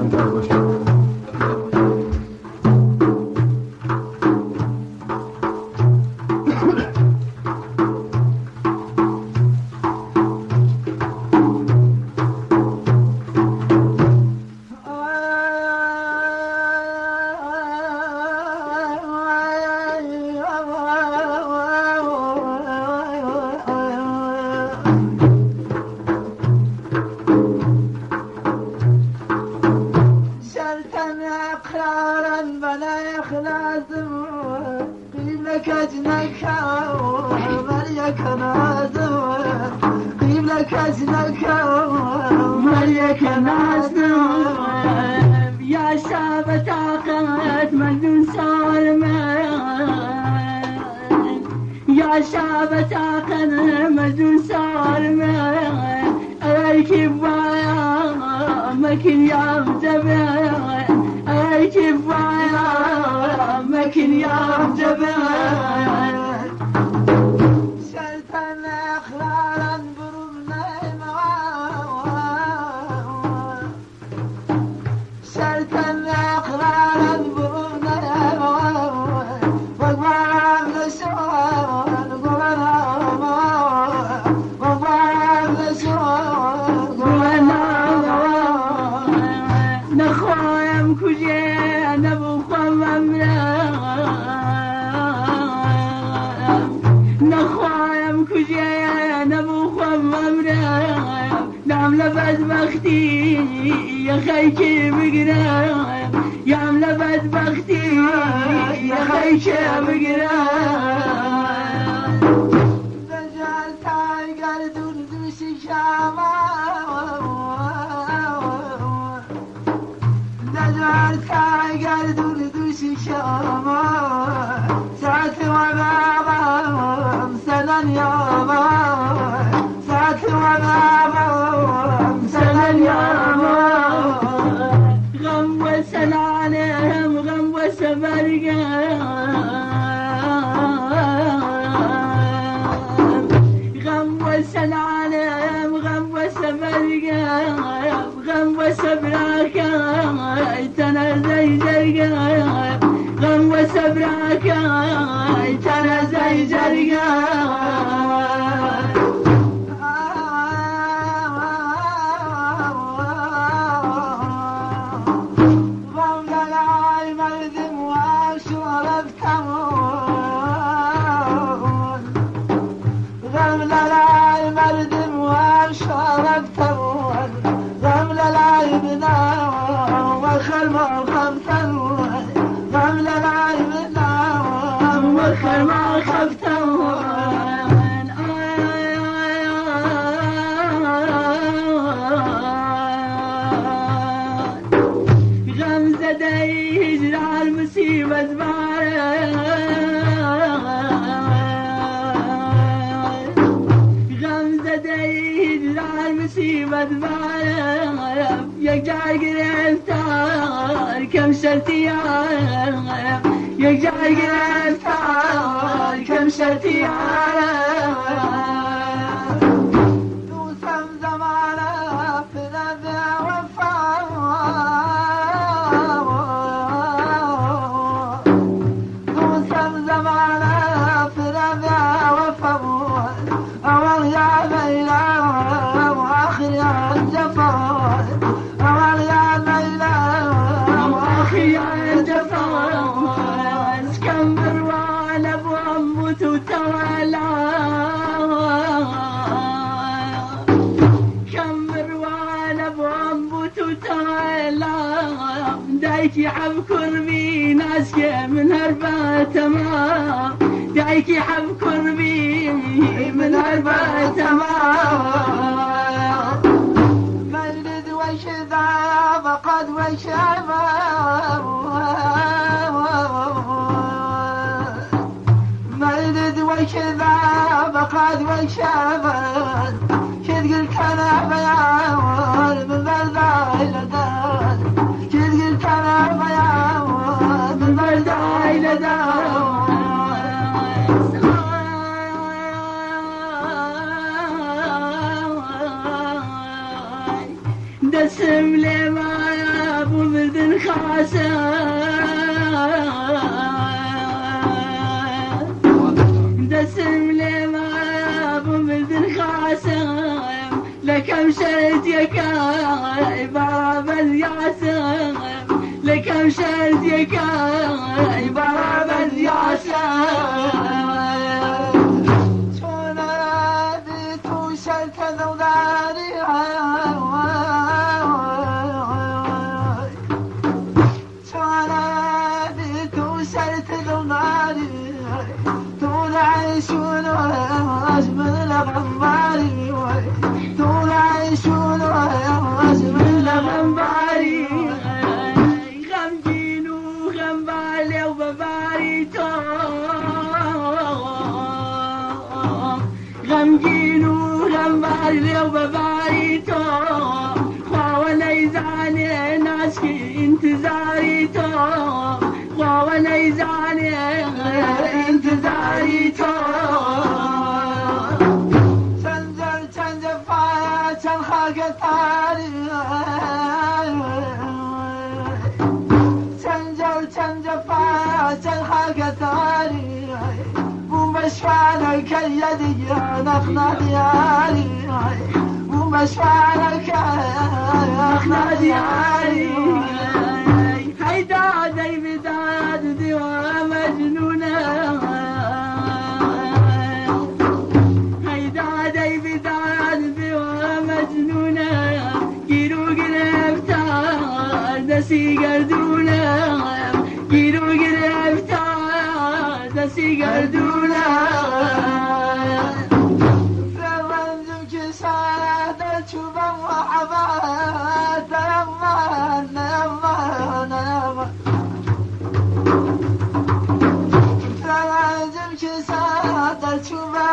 کمتر باشه. يا شابة عقلت مجنون سالمة يا شابة عقل مجنون سالمة أريك بوايا مكن يا مجبل أريك بوايا مكن يا مجبل بدبختي يا خيكي بقرا يا عملة بدبختي يا خيكي بقرا دجال تايقر دندوسي شاما دجال تايقر دندوسي شاما ساعة وبابا سنن يابا ساعة وبابا غم وسل عليهم غم وسبرقا غم وسل عليهم غم وسبرقا غم وسبراكا تنزي جرقا غم وسبراكا تنزي جرقا كم شرتيار يرجع قلتار كم شرتيار دوسم زمانه في ذا وفا دوسم زمانه في ذا وفا أول يا ليلى وآخر يا جفا أول يا ليلى يا جفاز كم بروان ابو اموت وتوالى كم بروان ابو اموت وتوالى دايك يحب كربي ناس من هربة تمام دايك يحب كربي من هربة تمام مجد وشذا فقد وشابا مجد وشذا فقد وشابا شد قلت انا بيان من بلدة الى دار شد قلت انا بيان من بلدة الى دار دسم لي ما خاسم دسم لي ما بمدن خاسم لكم شرد يكا باب الياسم لكم شرد يكا باب الياسم غمجين وغمباري لو بباريتو خوانا يزعني ناسكي انتظاريتو خوانا يزعني انتظاريتو تنزل فايا تنخاق تاري تنزل فايا تنخاق تاري ومشفعلك يدي نخنا دياري ومشفعلك نخنا دياري هيدادي بداد دوا مجنونة هيدادي بداد دوا مجنونة كيلو قربتا دسي قردونة كيلو قربتا دسي قردونة فرمزم كسادة شوبا وحبات نمان نمان نمان فرمزم كسادة شوبا